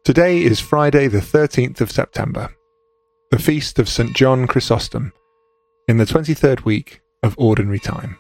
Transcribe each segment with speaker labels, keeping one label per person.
Speaker 1: Today is Friday the 13th of September, the feast of St. John Chrysostom, in the 23rd week of Ordinary Time.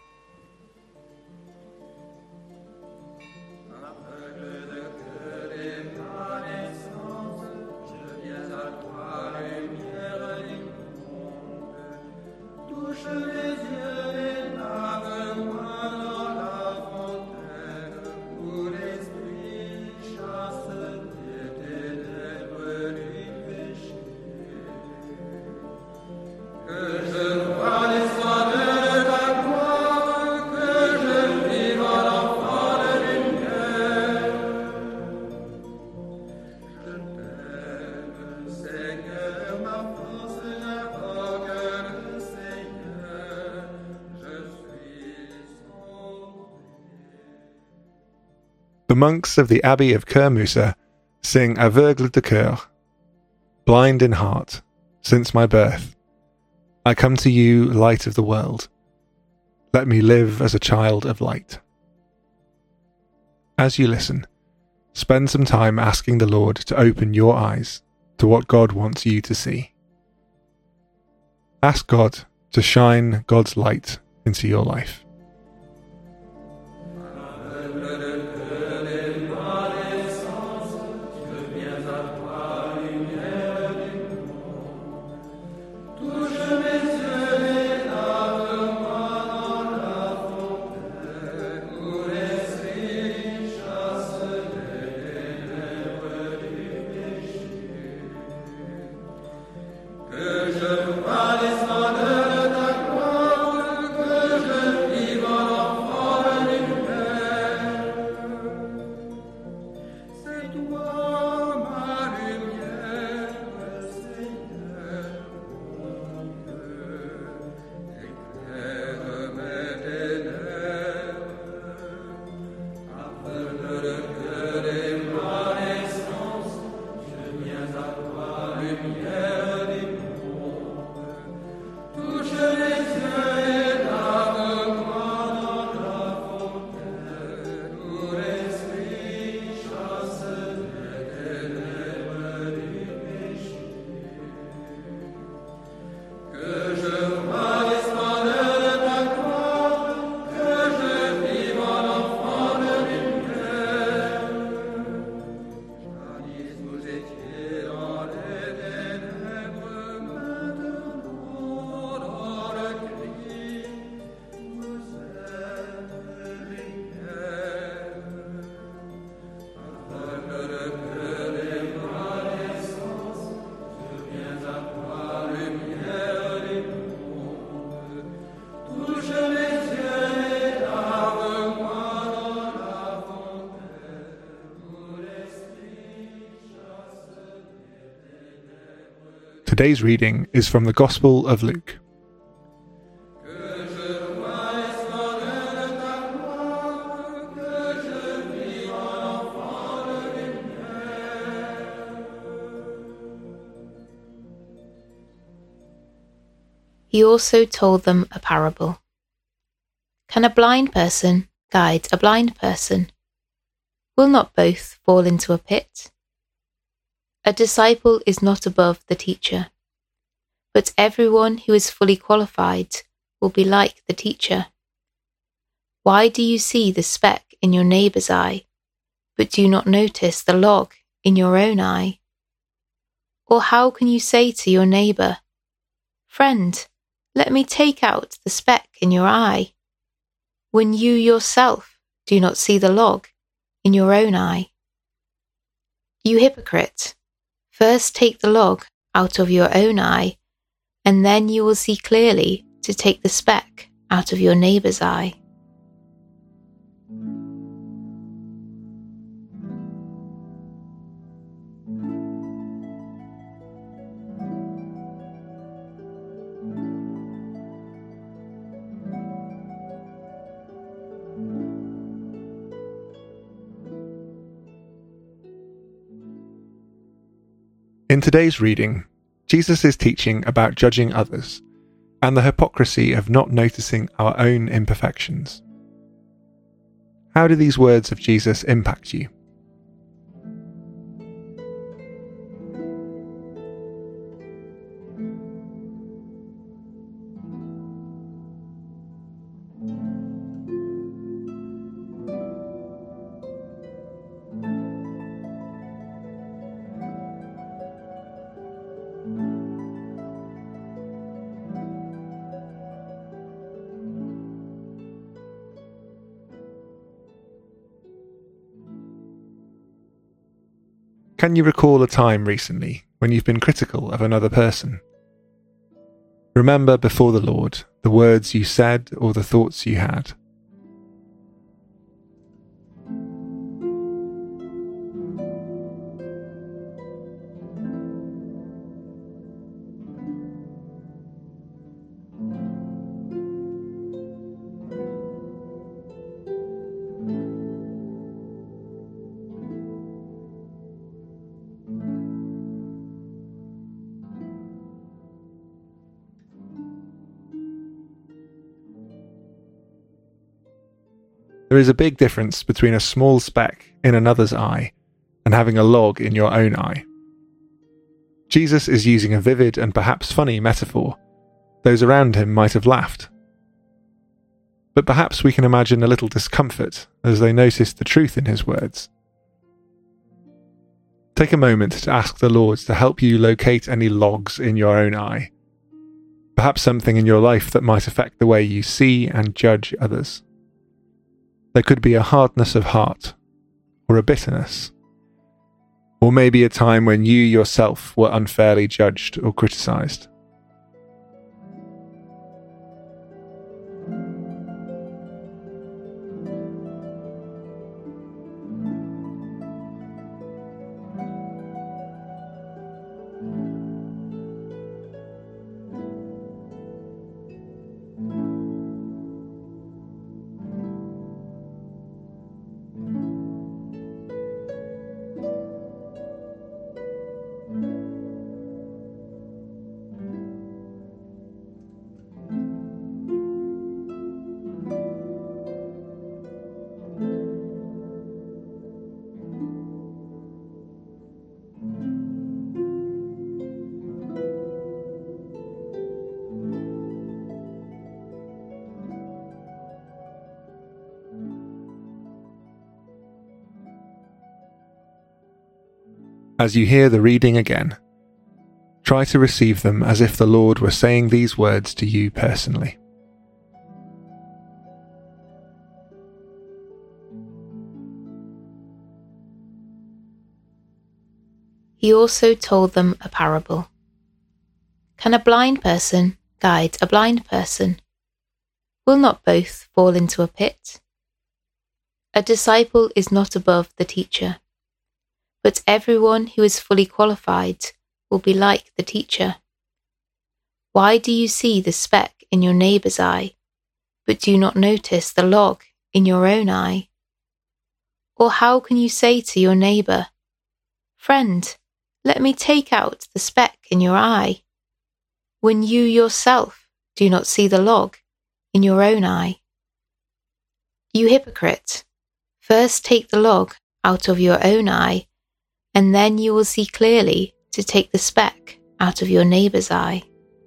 Speaker 1: The monks of the Abbey of Kermusa sing Aveugle de Coeur, blind in heart, since my birth. I come to you, light of the world. Let me live as a child of light. As you listen, spend some time asking the Lord to open your eyes to what God wants you to see. Ask God to shine God's light into your life. Today's reading is from the Gospel of Luke.
Speaker 2: He also told them a parable. Can a blind person guide a blind person? Will not both fall into a pit? A disciple is not above the teacher, but everyone who is fully qualified will be like the teacher. Why do you see the speck in your neighbour's eye, but do not notice the log in your own eye? Or how can you say to your neighbour, "Friend, let me take out the speck in your eye," when you yourself do not see the log in your own eye? You hypocrite! First take the log out of your own eye, and then you will see clearly to take the speck out of your neighbour's eye.
Speaker 1: In today's reading, Jesus is teaching about judging others and the hypocrisy of not noticing our own imperfections. How do these words of Jesus impact you? Can you recall a time recently when you've been critical of another person? Remember before the Lord the words you said or the thoughts you had. There is a big difference between a small speck in another's eye and having a log in your own eye. Jesus is using a vivid and perhaps funny metaphor. Those around him might have laughed. But perhaps we can imagine a little discomfort as they notice the truth in his words. Take a moment to ask the Lord to help you locate any logs in your own eye. Perhaps something in your life that might affect the way you see and judge others. There could be a hardness of heart, or a bitterness, or maybe a time when you yourself were unfairly judged or criticised. As you hear the reading again, try to receive them as if the Lord were saying these words to you personally.
Speaker 2: He also told them a parable. Can a blind person guide a blind person? Will not both fall into a pit? A disciple is not above the teacher, but everyone who is fully qualified will be like the teacher. Why do you see the speck in your neighbour's eye, but do not notice the log in your own eye? Or how can you say to your neighbour, "Friend, let me take out the speck in your eye," when you yourself do not see the log in your own eye? You hypocrite, first take the log out of your own eye, and then you will see clearly to take the speck out of your neighbour's eye.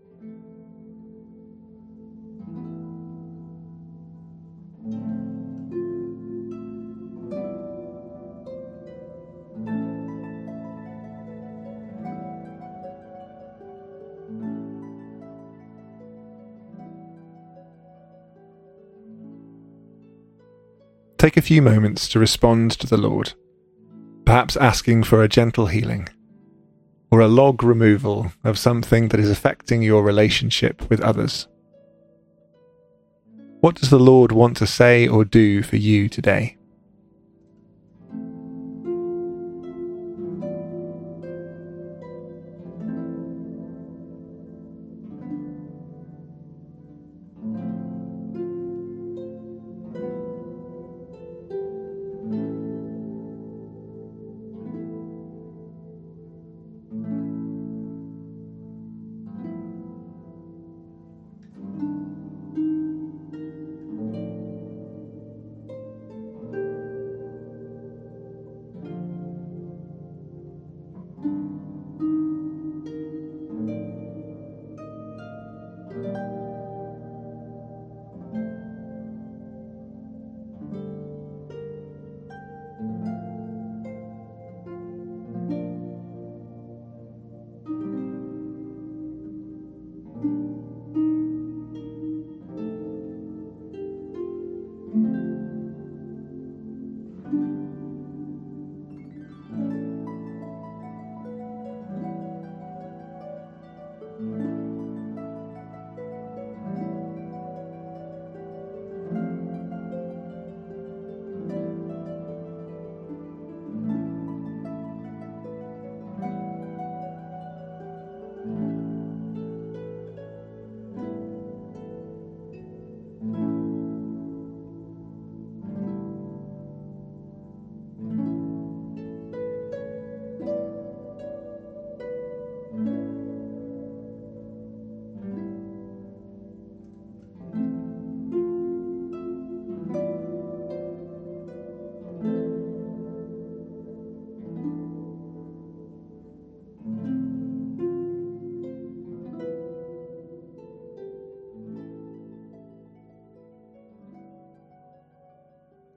Speaker 1: Take a few moments to respond to the Lord, perhaps asking for a gentle healing, or a log removal of something that is affecting your relationship with others. What does the Lord want to say or do for you today?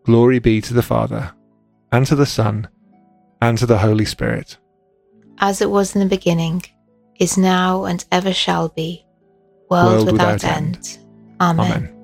Speaker 1: Glory be to the Father, and to the Son, and to the Holy Spirit.
Speaker 2: As it was in the beginning, is now, and ever shall be, world without end. Amen.